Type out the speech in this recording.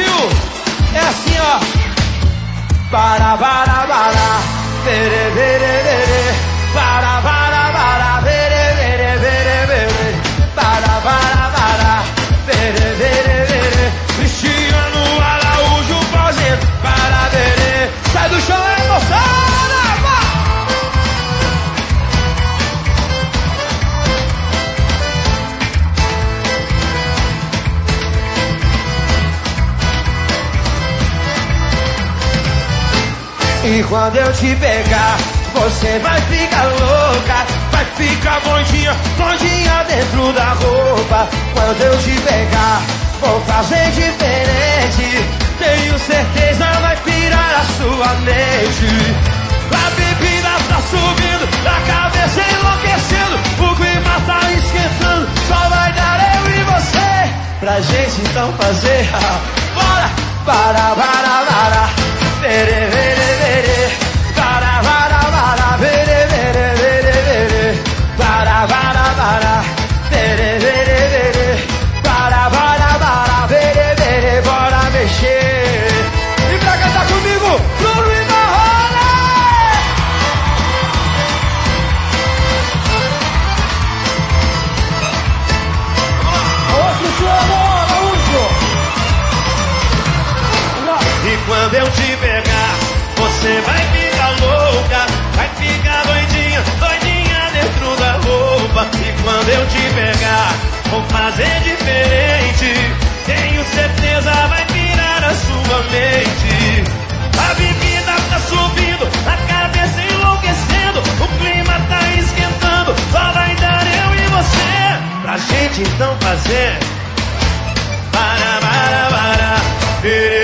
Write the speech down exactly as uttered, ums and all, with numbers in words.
Brasil. É assim, ó. Para, para, para. Vere, vere, vere. Para, para, para. Vere, vere, vere, vere. Para, para, para. Vere, vere, vere. Cristiano Araújo fazendo para vere. Sai do chão, é moçada, vai! E quando eu te pegar, você vai ficar louca. Vai ficar bondinha, bondinha dentro da roupa. Quando eu te pegar, vou fazer diferente. Tenho certeza vai pirar a sua mente. A bebida tá subindo, a cabeça enlouquecendo. O clima tá esquentando, só vai dar eu e você. Pra gente então fazer, bora! Para, para, para. Vere, vere, vere. Para, para, para. Vere, vere, vere, vere. Para, para, para. Vere, vere, vere. Para, para, para. Vere, vere. Bora mexer. E pra cantar comigo, Bruno e Marrone. Outro seu amor, Araújo. E quando eu te pegar, você vai ficar louca. Vai ficar doidinha, doidinha dentro da roupa. E quando eu te pegar, vou fazer diferente. Tenho certeza vai virar a sua mente. A bebida tá subindo, a cabeça enlouquecendo. O clima tá esquentando, só vai dar eu e você. Pra gente então fazer para, para, para.